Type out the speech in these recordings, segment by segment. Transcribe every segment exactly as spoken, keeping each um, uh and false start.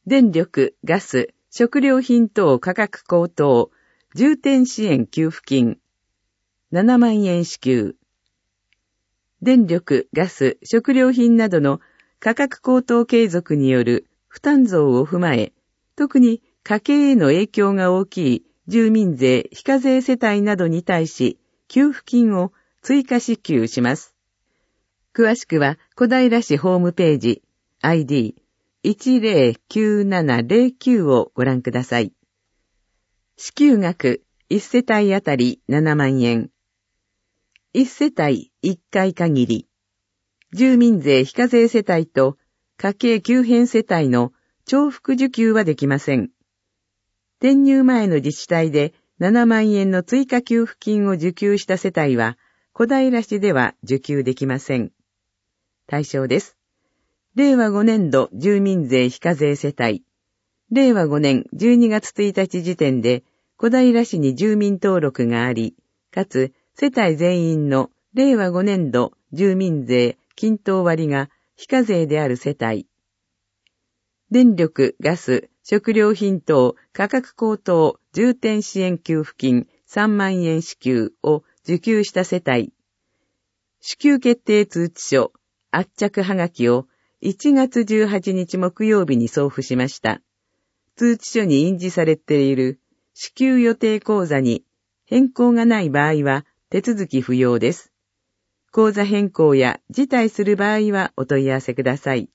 電力、ガス、食料品等価格高騰、重点支援給付金、ななまんえん支給。電力、ガス、食料品などの価格高騰継続による負担増を踏まえ、特に家計への影響が大きい住民税非課税世帯などに対し、給付金を追加支給します。詳しくは小平市ホームページ アイディーいちゼロきゅうななゼロきゅう をご覧ください。支給額いち世帯あたりななまんえん。いち世帯いっかい限り。住民税非課税世帯と家計急変世帯の重複受給はできません。転入前の自治体でななまんえんの追加給付金を受給した世帯は小平市では受給できません。対象です。れいわごねんど住民税非課税世帯。れいわごねんじゅうにがつついたち時点で小平市に住民登録があり、かつ世帯全員のれいわごねんど住民税均等割が非課税である世帯。電力、ガス、食料品等価格高騰重点支援給付金さんまんえん支給を受給した世帯。支給決定通知書、圧着はがきをいちがつじゅうはちにち木曜日に送付しました。通知書に印字されている支給予定口座に変更がない場合は手続き不要です。口座変更や辞退する場合はお問い合わせください。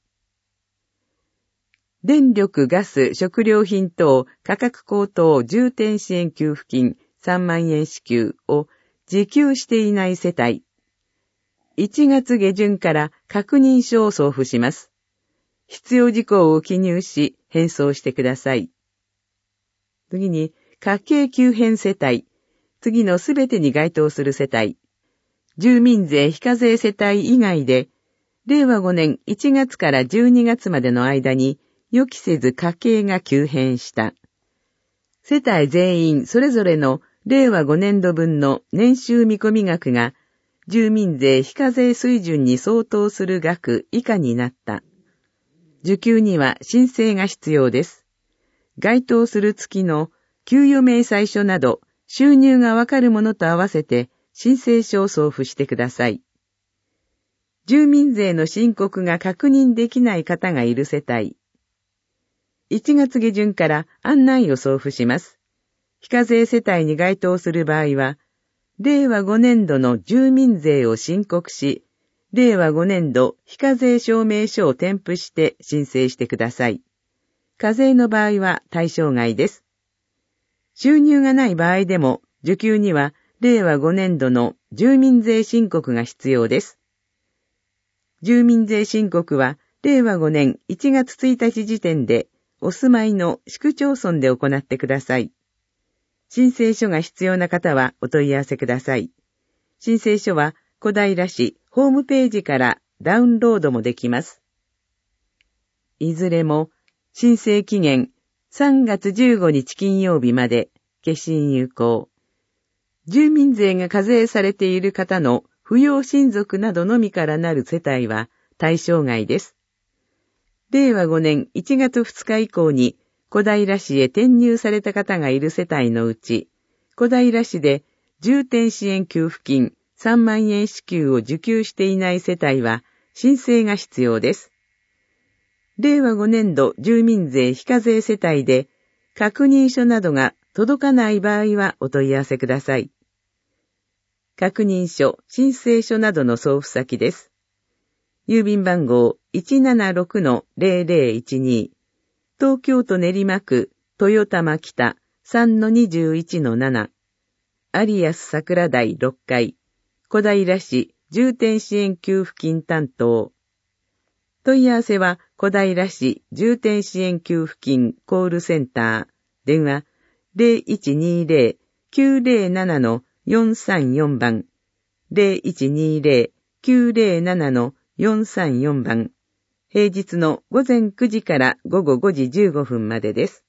電力、ガス、食料品等価格高騰重点支援給付金さんまんえん支給を受給していない世帯。いちがつげじゅんから確認書を送付します。必要事項を記入し返送してください。次に、家計急変世帯。次のすべてに該当する世帯。住民税非課税世帯以外で、れいわごねんいちがつからじゅうにがつまでの間に予期せず家計が急変した。世帯全員それぞれのれいわごねんどぶんの年収見込み額が住民税非課税水準に相当する額以下になった。受給には申請が必要です。該当する月の給与明細書など収入がわかるものと合わせて申請書を送付してください。住民税の申告が確認できない方がいる世帯。いちがつげじゅんから案内を送付します。非課税世帯に該当する場合は、れいわごねんどの住民税を申告し、れいわごねんど非課税証明書を添付して申請してください。課税の場合は対象外です。収入がない場合でも受給にはれいわごねんどの住民税申告が必要です。住民税申告はれいわごねんいちがつついたち時点でお住まいの市区町村で行ってください。申請書が必要な方はお問い合わせください。申請書は小平市ホームページからダウンロードもできます。いずれも申請期限さんがつじゅうごにち金曜日まで消印有効。住民税が課税されている方の扶養親族などのみからなる世帯は対象外です。れいわごねんいちがつふつか以降に小平市へ転入された方がいる世帯のうち、小平市で重点支援給付金さんまんえん支給を受給していない世帯は申請が必要です。れいわごねんど住民税非課税世帯で確認書などが届かない場合はお問い合わせください。確認書、申請書などの送付先です。郵便番号 いちななろくのゼロゼロいちに、東京都練馬区豊玉北 さんのにじゅういちのなな、有安桜台ろっかい、小平市重点支援給付金担当。問い合わせは小平市重点支援給付金コールセンター、電話 ゼロいちにゼロ きゅうゼロななのよんさんよん 番、ゼロいちにゼロ きゅうゼロななのよんさんよん 番、平日のごぜんくじからごごごじじゅうごふんまでです。